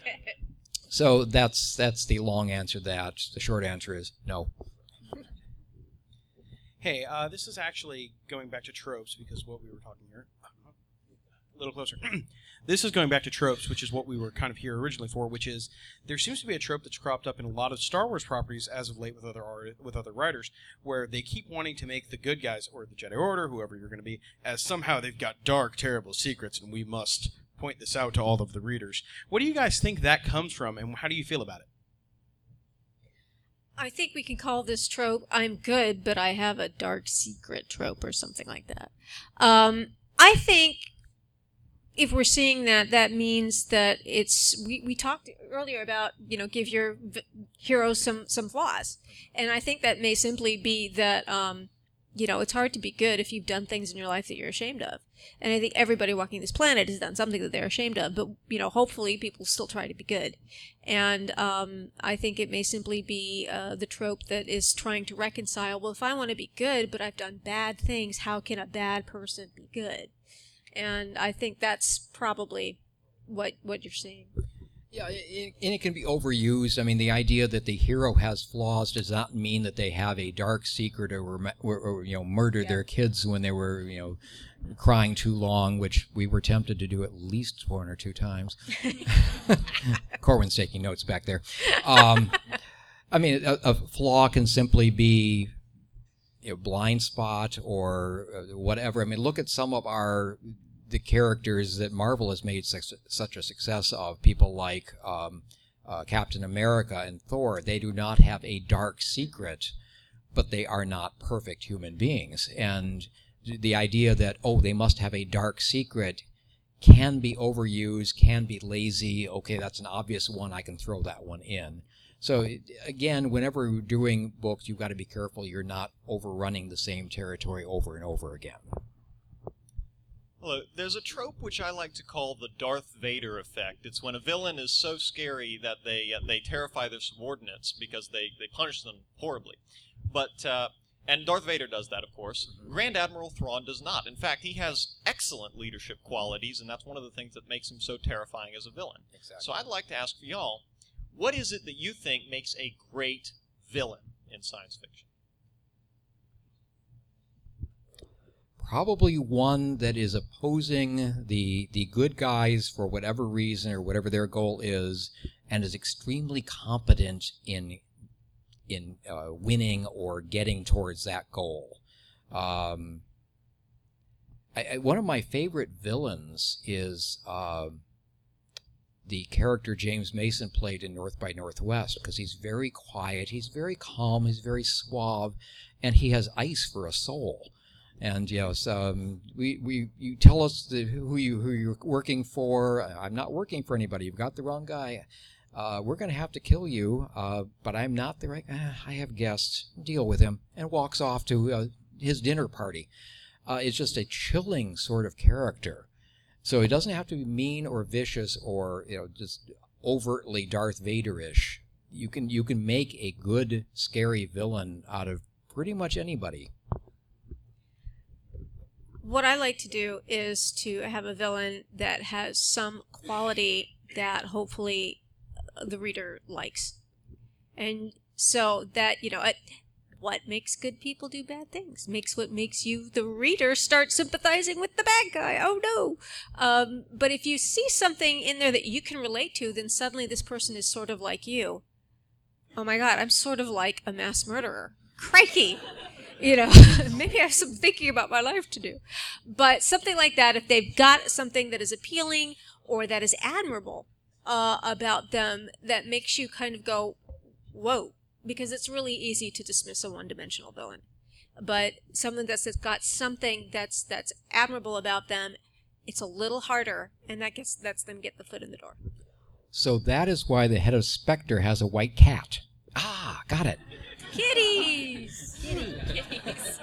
So that's that's the long answer to that. The short answer is no. Hey, uh, this is actually going back to tropes because what we were talking here. A little closer. This is going back to tropes, which is what we were kind of here originally for, which is there seems to be a trope that's cropped up in a lot of Star Wars properties as of late with other art, with other writers, where they keep wanting to make the good guys, or the Jedi Order, whoever you're going to be, as somehow they've got dark, terrible secrets, and we must point this out to all of the readers. What do you guys think that comes from, and how do you feel about it? I think we can call this trope, I'm good, but I have a dark secret trope or something like that. Um, I think if we're seeing that, that means that it's, we, we talked earlier about, you know, give your v- heroes some, some flaws. And I think that may simply be that, um, you know, it's hard to be good if you've done things in your life that you're ashamed of. And I think everybody walking this planet has done something that they're ashamed of. But, you know, hopefully people still try to be good. And um, I think it may simply be uh, the trope that is trying to reconcile, well, if I want to be good, but I've done bad things, how can a bad person be good? And I think that's probably what what you're seeing. Yeah, it, and it can be overused. I mean, the idea that the hero has flaws does not mean that they have a dark secret or, or, or you know, murdered yeah. their kids when they were, you know, crying too long, which we were tempted to do at least one or two times. Corwin's taking notes back there. Um, I mean, a, a flaw can simply be, you know, blind spot or whatever. I mean, look at some of our the characters that Marvel has made such, such a success of. People like um, uh, Captain America and Thor. They do not have a dark secret, but they are not perfect human beings. And the idea that, oh, they must have a dark secret can be overused, can be lazy. Okay, that's an obvious one. I can throw that one in. So, again, whenever you're doing books, you've got to be careful you're not overrunning the same territory over and over again. Hello. There's a trope which I like to call the Darth Vader effect. It's when a villain is so scary that they uh, they terrify their subordinates because they, they punish them horribly. But, uh, and Darth Vader does that, of course. Grand Admiral Thrawn does not. In fact, he has excellent leadership qualities, and that's one of the things that makes him so terrifying as a villain. Exactly. So I'd like to ask for y'all, what is it that you think makes a great villain? in science fiction? Probably one that is opposing the the good guys for whatever reason or whatever their goal is, and is extremely competent in in uh, winning or getting towards that goal. Um, I, I, one of my favorite villains is uh, the character James Mason played in North by Northwest, because he's very quiet, he's very calm, he's very suave, and he has ice for a soul. And yes, um, we, we you tell us the, who you who you're working for. I'm not working for anybody. You've got the wrong guy. Uh, we're going to have to kill you. Uh, but I'm not the right. Uh, I have guests. Deal with him. And walks off to uh, his dinner party. Uh, it's just a chilling sort of character. So he doesn't have to be mean or vicious or you know just overtly Darth Vader-ish. You can you can make a good scary villain out of pretty much anybody. What I like to do is to have a villain that has some quality that hopefully the reader likes. And so that, you know, it, what makes good people do bad things? Makes what makes you, the reader, start sympathizing with the bad guy. Oh, no. Um, but if you see something in there that you can relate to, then suddenly this person is sort of like you. Oh, my God, I'm sort of like a mass murderer. Crikey! You know, maybe I have some thinking about my life to do. But something like that, if they've got something that is appealing or that is admirable uh, about them, that makes you kind of go, whoa, because it's really easy to dismiss a one-dimensional villain. But something that's got something that's that's admirable about them, it's a little harder, and that gets lets them get the foot in the door. So that is why the head of Spectre has a white cat. Ah, got it. Kitties! Kitties.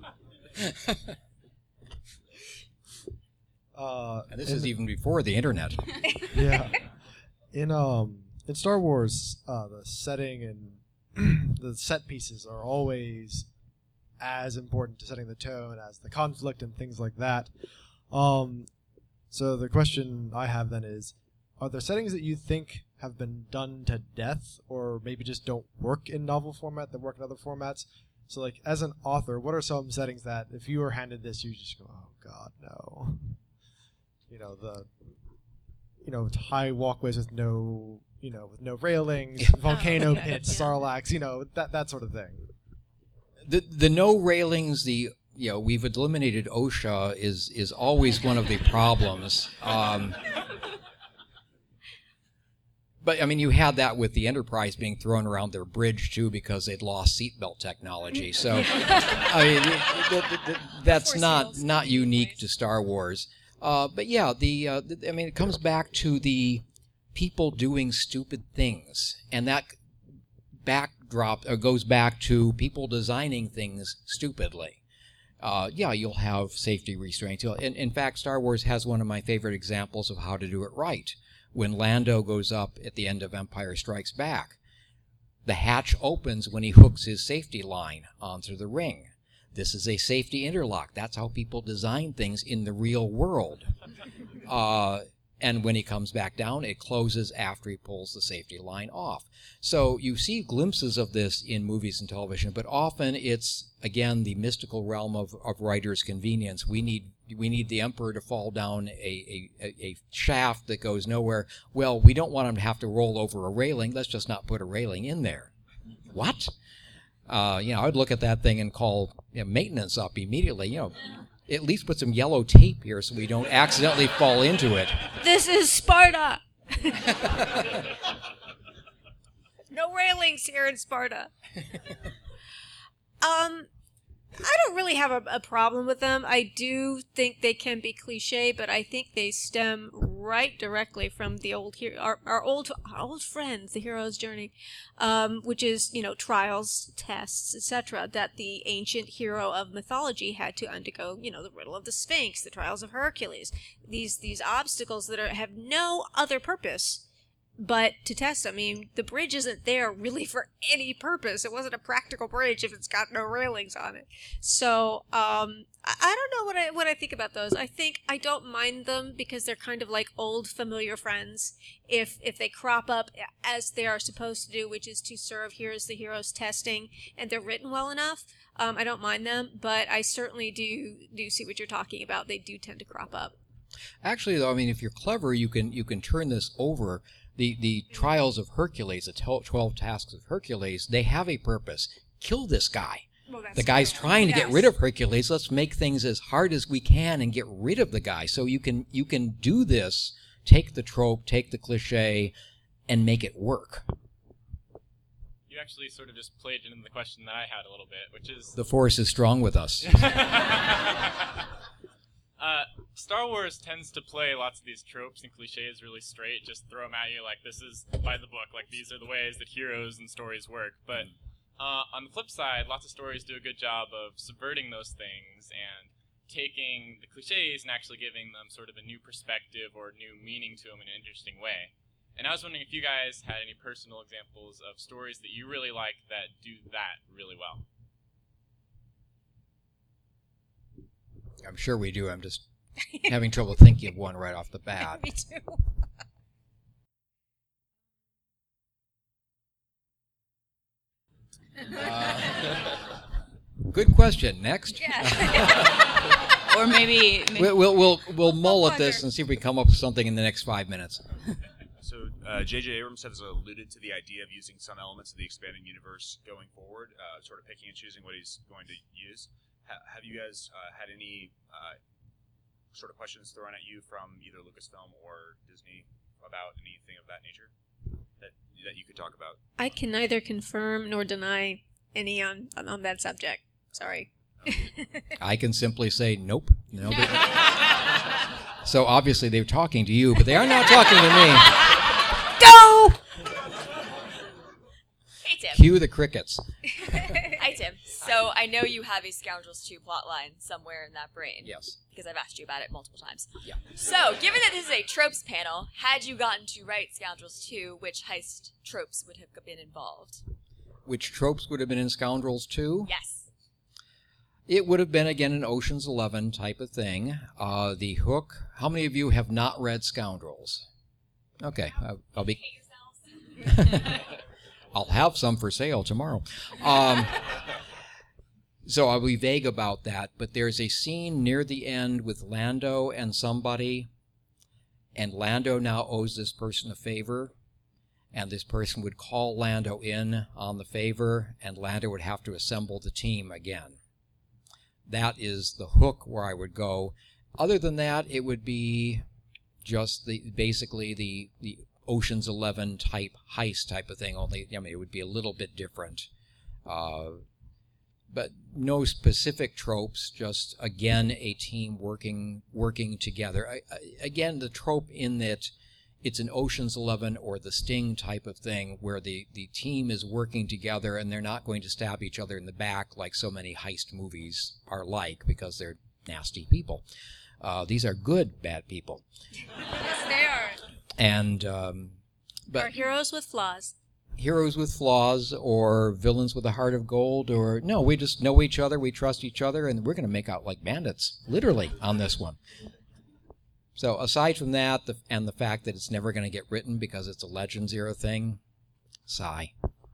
uh, and this in, is even before the internet. Yeah. In um in Star Wars, uh, the setting and the set pieces are always as important to setting the tone as the conflict and things like that. Um, so the question I have then is, are there settings that you think have been done to death or maybe just don't work in novel format that work in other formats? So like as an author, what are some settings that if you were handed this, you just go, oh God, no. You know, the you know, high walkways with no you know, with no railings, volcano oh, okay. pits, yeah. Sarlaccs, you know, that that sort of thing. The the no railings, the you know, we've eliminated OSHA is is always one of the problems. Um But, I mean, you had that with the Enterprise being thrown around their bridge, too, because they'd lost seatbelt technology. So, I mean, th- th- th- that's not, not unique to Star Wars. Uh, but, yeah, the, uh, the I mean, it comes back to the people doing stupid things. And that backdrop uh, goes back to people designing things stupidly. Uh, yeah, you'll have safety restraints. In, in fact, Star Wars has one of my favorite examples of how to do it right. When Lando goes up at the end of Empire Strikes Back, the hatch opens when he hooks his safety line onto the ring. This is a safety interlock. That's how people design things in the real world. Uh, and when he comes back down, it closes after he pulls the safety line off. So you see glimpses of this in movies and television, but often it's, again, the mystical realm of, of writer's convenience. We need we need the Emperor to fall down a, a, a shaft that goes nowhere. Well, we don't want him to have to roll over a railing. Let's just not put a railing in there. What? Uh, you know, I'd look at that thing and call you know, maintenance up immediately. You know, at least put some yellow tape here so we don't accidentally fall into it. This is Sparta! No railings here in Sparta. Um, I don't really have a, a problem with them. I do think they can be cliche, but I think they stem right directly from the old hero, our, our old our old friends, the hero's journey, um, which is you know trials, tests, et cetera. That the ancient hero of mythology had to undergo. You know, the riddle of the Sphinx, the trials of Hercules. These these obstacles that are have no other purpose but to test. I mean, the bridge isn't there really for any purpose. It wasn't a practical bridge if it's got no railings on it. So um, I, I don't know what I what I think about those. I think I don't mind them because they're kind of like old familiar friends. If if they crop up as they are supposed to do, which is to serve here's the hero's testing, and they're written well enough, um, I don't mind them. But I certainly do do see what you're talking about. They do tend to crop up. Actually, though, I mean, if you're clever, you can you can turn this over. The the Trials of Hercules, the twelve Tasks of Hercules, they have a purpose. Kill this guy. Well, that's the guy's true. trying to Yes. get rid of Hercules. Let's make things as hard as we can and get rid of the guy. So you can you can do this, take the trope, take the cliche, and make it work. You actually sort of just played into the question that I had a little bit, which is... The Force is strong with us. uh, Star Wars tends to play lots of these tropes and cliches really straight, just throw them at you like this is by the book, like these are the ways that heroes and stories work. But uh, on the flip side, lots of stories do a good job of subverting those things and taking the cliches and actually giving them sort of a new perspective or new meaning to them in an interesting way. And I was wondering if you guys had any personal examples of stories that you really like that do that really well. I'm sure we do. I'm just having trouble thinking of one right off the bat. Me too. Uh, good question. Next. Or maybe, maybe we'll we'll we'll, we'll mull at this and see if we come up with something in the next five minutes. So uh, J J Abrams has alluded to the idea of using some elements of the expanding universe going forward, uh, sort of picking and choosing what he's going to use. Ha- have you guys uh, had any uh, sort of questions thrown at you from either Lucasfilm or Disney about anything of that nature that that you could talk about? I can neither confirm nor deny any on on, on that subject. Sorry. I can simply say nope. No. So obviously they're talking to you, but they are not talking to me. Go! Hey, Tim. Cue the crickets. Hi, Tim. So I know you have a Scoundrels two plotline somewhere in that brain. Yes. Because I've asked you about it multiple times. Yeah. So, given that this is a tropes panel, had you gotten to write Scoundrels two, which heist tropes would have been involved? Which tropes would have been in Scoundrels two? Yes. It would have been, again, an Ocean's Eleven type of thing. Uh, the hook. How many of you have not read Scoundrels? Okay. I'll, I'll be... I'll have some for sale tomorrow. Um, so I'll be vague about that, but there's a scene near the end with Lando and somebody, and Lando now owes this person a favor, and this person would call Lando in on the favor, and Lando would have to assemble the team again. That is the hook where I would go. Other than that, it would be just the basically the the Ocean's Eleven type heist type of thing. Only, I mean, it would be a little bit different, uh, but no specific tropes. Just again, a team working working together. I, I, again, the trope in that it's an Ocean's Eleven or the Sting type of thing where the, the team is working together and they're not going to stab each other in the back like so many heist movies are like because they're nasty people. Uh, these are good bad people. Yes, they are. And um, but Or heroes with flaws. heroes with flaws or villains with a heart of gold, or no, we just know each other, we trust each other, and we're going to make out like bandits, literally, on this one. So aside from that, the, and the fact that it's never going to get written because it's a Legends era thing, sigh.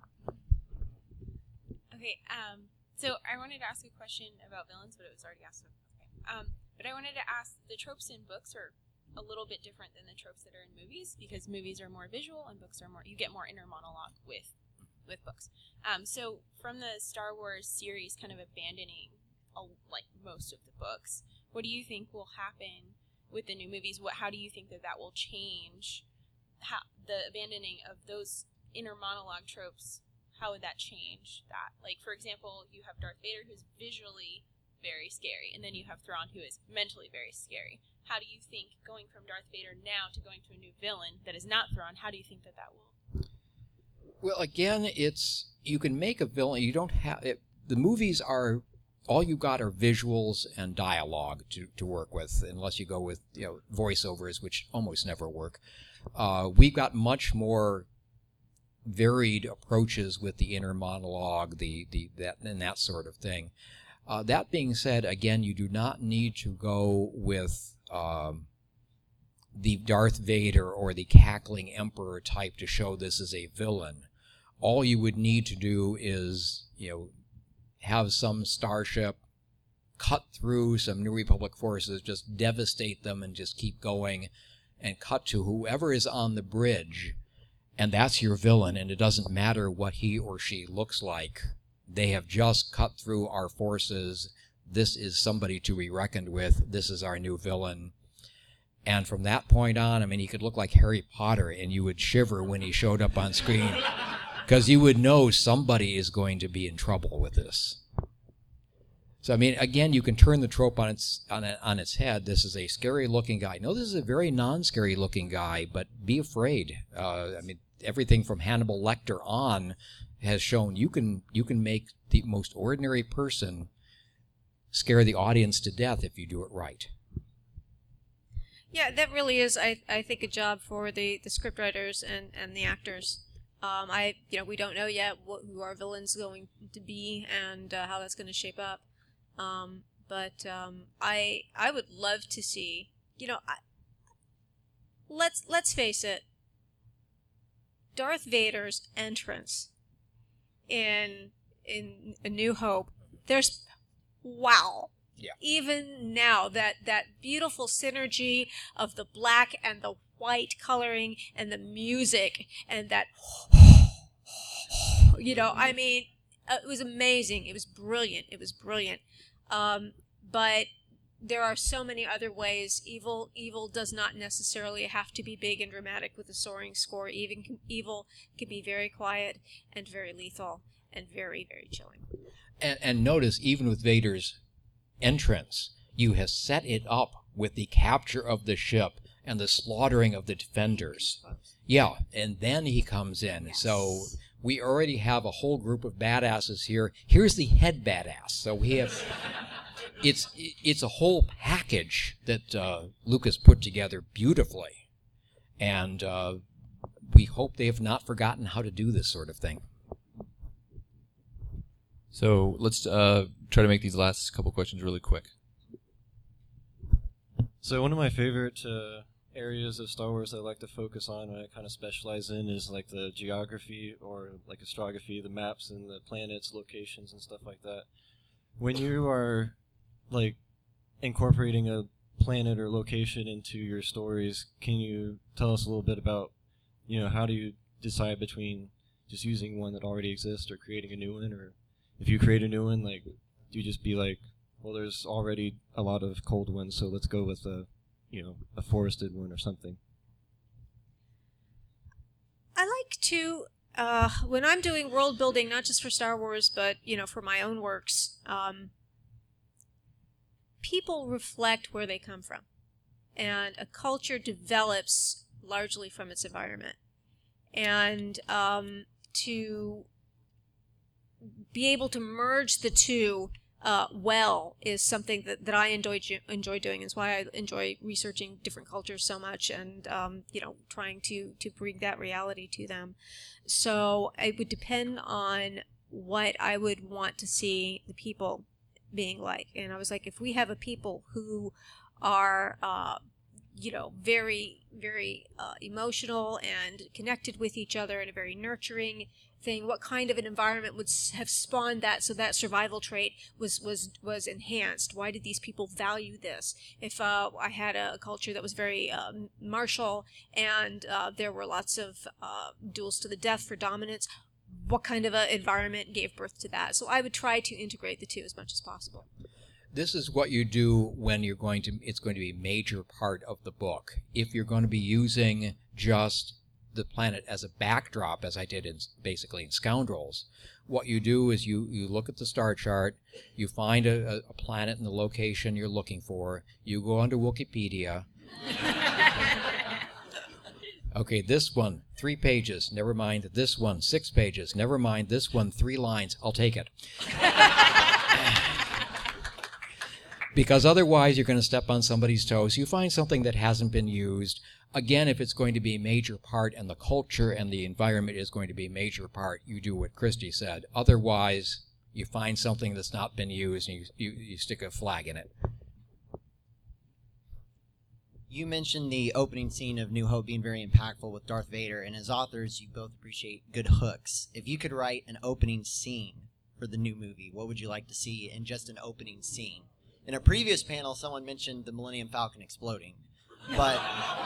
Okay, um, so I wanted to ask a question about villains, but it was already asked. Okay. Um, but I wanted to ask, the tropes in books are a little bit different than the tropes that are in movies, because movies are more visual and books are more, you get more inner monologue with with books. Um, so from the Star Wars series kind of abandoning a, like most of the books, what do you think will happen with the new movies? What, how do you think that that will change how, the abandoning of those inner monologue tropes? How would that change that? Like, for example, you have Darth Vader, who's visually very scary, and then you have Thrawn, who is mentally very scary. How do you think, going from Darth Vader now to going to a new villain that is not Thrawn, how do you think that that will? Well, again, it's, you can make a villain, you don't have, it, the movies are, all you got are visuals and dialogue to, to work with, unless you go with, you know, voiceovers, which almost never work. Uh, we've got much more varied approaches with the inner monologue, the, the that and that sort of thing. Uh, that being said, again, you do not need to go with um, the Darth Vader or the cackling Emperor type to show this is a villain. All you would need to do is, you know, have some starship cut through some New Republic forces, just devastate them and just keep going, and cut to whoever is on the bridge, and that's your villain, and it doesn't matter what he or she looks like. They have just cut through our forces. This is somebody to be reckoned with. This is our new villain. And from that point on, I mean, he could look like Harry Potter, and you would shiver when he showed up on screen, because you would know somebody is going to be in trouble with this. So, I mean, again, you can turn the trope on its on, a, on its head. This is a scary-looking guy. No, this is a very non-scary-looking guy, but be afraid. Uh, I mean, everything from Hannibal Lecter on has shown you can you can make the most ordinary person scare the audience to death if you do it right. Yeah, that really is, I I think, a job for the, the scriptwriters and, and the actors. Um, I you know we don't know yet what, who our villain's going to be and uh, how that's going to shape up. Um, but um, I I would love to see, you know, I, let's let's face it, Darth Vader's entrance in in A New Hope, there's wow. Yeah. Even now, that that beautiful synergy of the black and the white coloring and the music and that, you know, I mean, it was amazing. It was brilliant. It was brilliant. Um, but there are so many other ways. Evil, evil does not necessarily have to be big and dramatic with a soaring score. Even evil can be very quiet and very lethal and very, very chilling. And, and notice, even with Vader's entrance, you have set it up with the capture of the ship and the slaughtering of the defenders. Yeah, and then he comes in. Yes. So we already have a whole group of badasses here. Here's the head badass. So we have it's it's a whole package that uh, Lucas put together beautifully, and uh, we hope they have not forgotten how to do this sort of thing. So let's uh, try to make these last couple questions really quick. So one of my favorite uh, areas of Star Wars I like to focus on, and I kind of specialize in, is like the geography or like astrography, the maps and the planets, locations, and stuff like that. When you are like incorporating a planet or location into your stories, can you tell us a little bit about, you know, how do you decide between just using one that already exists or creating a new one? Or if you create a new one, like, do you just be like, well, there's already a lot of cold ones, so let's go with a, you know, a forested one or something? I like to, uh, when I'm doing world building, not just for Star Wars, but, you know, for my own works, um, people reflect where they come from. And a culture develops largely from its environment. And um, to be able to merge the two uh, well is something that, that I enjoy enjoy doing. It's why I enjoy researching different cultures so much, and um, you know, trying to to bring that reality to them. So it would depend on what I would want to see the people being like. And I was like, if we have a people who are uh, you know, very, very uh, emotional and connected with each other in a very nurturing thing, what kind of an environment would have spawned that so that survival trait was was was enhanced? Why did these people value this? If uh, I had a culture that was very uh, martial and uh, there were lots of uh, duels to the death for dominance, what kind of an environment gave birth to that? So I would try to integrate the two as much as possible. This is what you do when you're going to, it's going to be a major part of the book. If you're going to be using just the planet as a backdrop, as I did in basically in Scoundrels, what you do is you, you look at the star chart, you find a, a planet and the location you're looking for, you go onto Wikipedia. Okay, this one, three pages, never mind. This one, six pages, never mind. This one, three lines, I'll take it. because otherwise you're going to step on somebody's toes. You find something that hasn't been used. Again, if it's going to be a major part and the culture and the environment is going to be a major part, you do what Christy said. Otherwise, you find something that's not been used and you, you, you stick a flag in it. You mentioned the opening scene of New Hope being very impactful with Darth Vader, and as authors, you both appreciate good hooks. If you could write an opening scene for the new movie, what would you like to see in just an opening scene? In a previous panel, someone mentioned the Millennium Falcon exploding, but...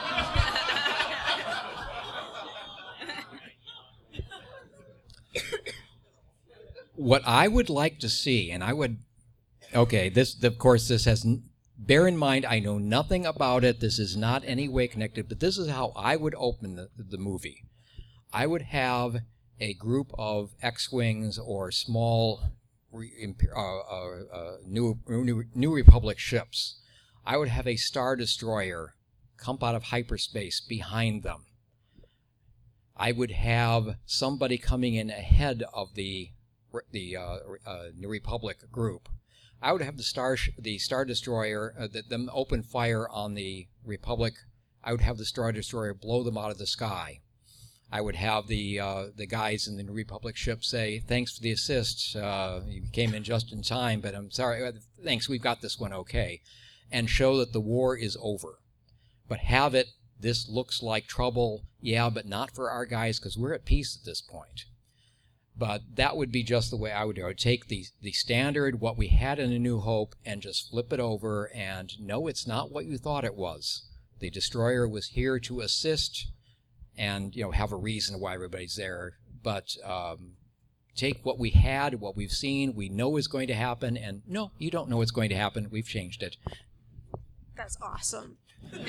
What I would like to see, and I would... Okay, this, of course, this has... Bear in mind, I know nothing about it. This is not any way connected, but this is how I would open the, the movie. I would have a group of X-Wings or small uh, uh, uh, New, New, New Republic ships. I would have a Star Destroyer come out of hyperspace behind them. I would have somebody coming in ahead of the, the uh, uh, New Republic group. I would have the Star the Star Destroyer, uh, the, them open fire on the Republic. I would have the Star Destroyer blow them out of the sky. I would have the uh, the guys in the New Republic ship say, "Thanks for the assist. Uh, you came in just in time, but I'm sorry. Thanks, we've got this one okay," and show that the war is over. But have it. This looks like trouble, yeah, but not for our guys because we're at peace at this point. But that would be just the way I would do it. I would take the, the standard, what we had in A New Hope, and just flip it over, and no, it's not what you thought it was. The Destroyer was here to assist and, you know, have a reason why everybody's there. But um, take what we had, what we've seen, we know is going to happen, and no, you don't know what's going to happen. We've changed it. That's awesome.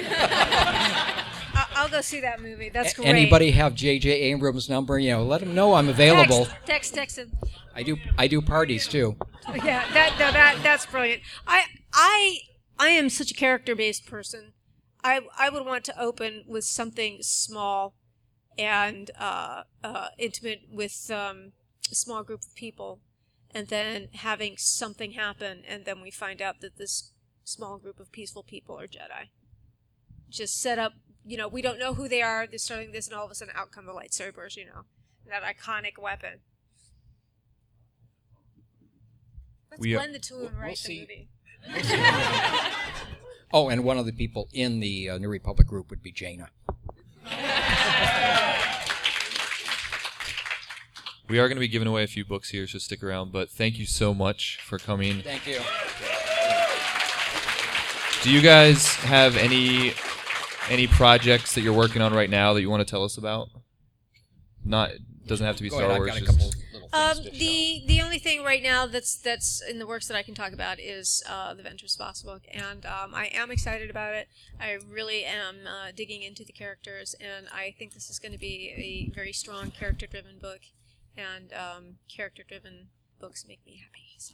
I'll go see that movie. That's great. Anybody have J J Abrams' number? You know, let him know I'm available. Text, text, text him. I do. I do parties too. Yeah, that, no, that that's brilliant. I I I am such a character-based person. I I would want to open with something small and uh, uh, intimate with um, a small group of people, and then having something happen, and then we find out that this small group of peaceful people are Jedi. Just set up, you know, we don't know who they are, they're starting this, and all of a sudden out come the lightsabers, you know, that iconic weapon. Let's we blend are, the two and we'll write see. the movie. Oh, and one of the people in the uh, New Republic group would be Jaina. We are going to be giving away a few books here, so stick around, but thank you so much for coming. Thank you. Do you guys have any any projects that you're working on right now that you want to tell us about? Not doesn't have to be Go Star ahead, Wars. I've got a just- couple little Um, things to the the only thing right now that's that's in the works that I can talk about is uh, the Ventress Boss book, and um, I am excited about it. I really am uh, digging into the characters, and I think this is going to be a very strong character-driven book, and um, character-driven books make me happy. So.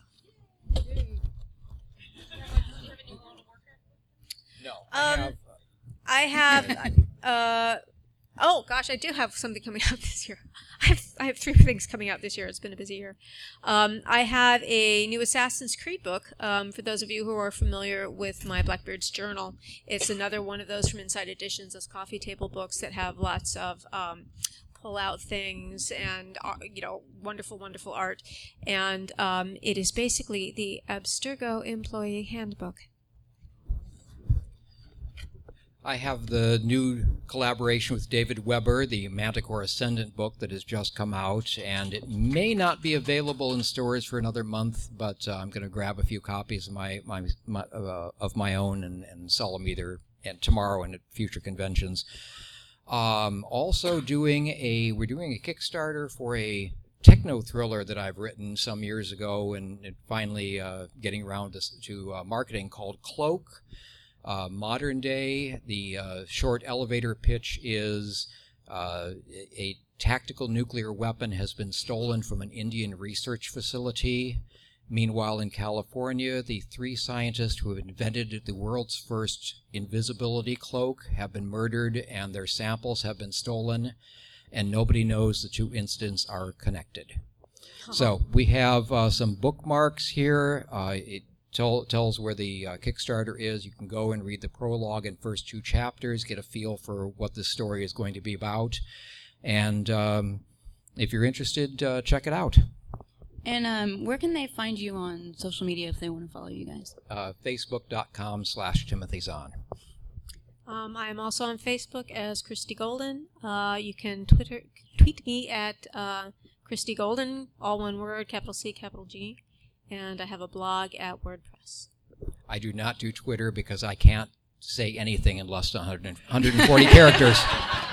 No, Um, I have. uh, oh gosh, I do have something coming out this year. I have I have three things coming out this year. It's been a busy year. Um, I have a new Assassin's Creed book. Um, for those of you who are familiar with my Blackbeard's Journal, it's another one of those from Inside Editions, those coffee table books that have lots of um, pull out things and uh, you know wonderful, wonderful art. And um, it is basically the Abstergo Employee Handbook. I have the new collaboration with David Weber, the Manticore Ascendant book that has just come out, and it may not be available in stores for another month, but uh, I'm going to grab a few copies of my, my, my uh, of my own and, and sell them either at tomorrow and at future conventions. Um, also doing a we're doing a Kickstarter for a techno thriller that I've written some years ago, and it finally uh, getting around to, to uh, marketing, called Cloak. Uh, modern day, the uh, short elevator pitch is uh, a tactical nuclear weapon has been stolen from an Indian research facility. Meanwhile, in California, the three scientists who have invented the world's first invisibility cloak have been murdered, and their samples have been stolen, and nobody knows the two incidents are connected. So we have uh, some bookmarks here. Uh, it tell, tells where the uh, Kickstarter is. You can go and read the prologue and first two chapters, get a feel for what this story is going to be about. And um, if you're interested, uh, check it out. And um, where can they find you on social media if they want to follow you guys? Uh, Facebook.com slash Timothy Zahn. Um, I am also on Facebook as Christy Golden. Uh, you can Twitter tweet me at uh, Christy Golden, all one word, capital C, capital G. And I have a blog at WordPress. I do not do Twitter because I can't say anything in less than one hundred, one hundred forty characters.